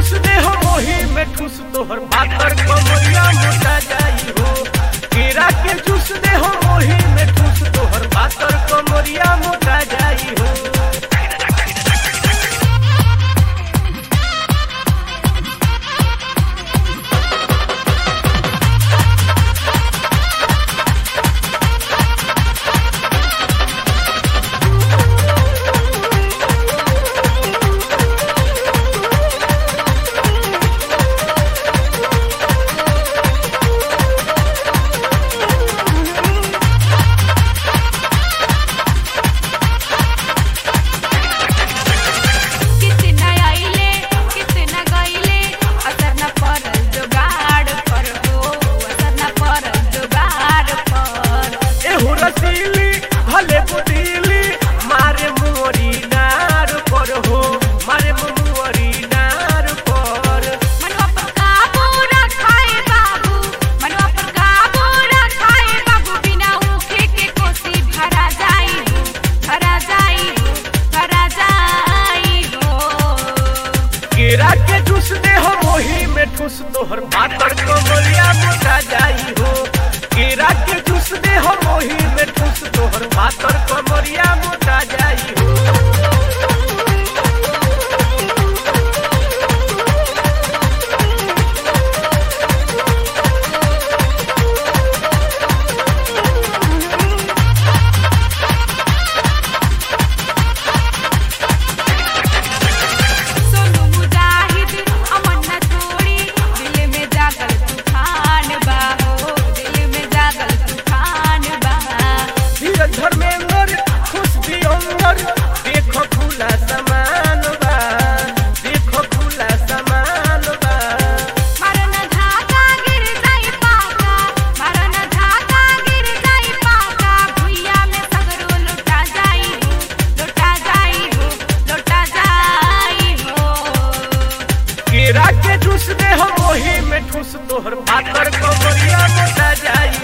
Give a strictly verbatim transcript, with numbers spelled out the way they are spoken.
Juice दे हो मोही में ठूस तोहर पातर कमरिया मोटा जाई हो। केरा के जूस दे हो मोही में ठूस तोहर पातर कमरिया मोटा जाई हो। भले बुदीली मारे मुरी नार पर हो, मारे मुरी नार पर। मनवा पर काबू रखाए बाबू, मनवा पर काबू रखाए बाबू, बिना ऊखे के कोसी भरा जाई हो, भरा जाई हो, भरा जाई हो। केरा के जूस दे हो मोही में ठूस तोहर पातर कमरिया मोटा जाई हो। केरा के जूस दे हो मोही में ठूस तोहर पातर कमरिया मोटा जाई हो। धर्मेंद्र खुश भी अंदर देखो खुला समान बा, देखो खुला समान बा। मरना धागा गिर जाई पाका, मरना धागा गिर जाई पाका, भुइया में सगरो लुटा जाई हो, लुटा जाई हो, लुटा जाई हो। केरा के जूस दे हो मोही में ठूस तोहर पातर कमरिया मोटा जाई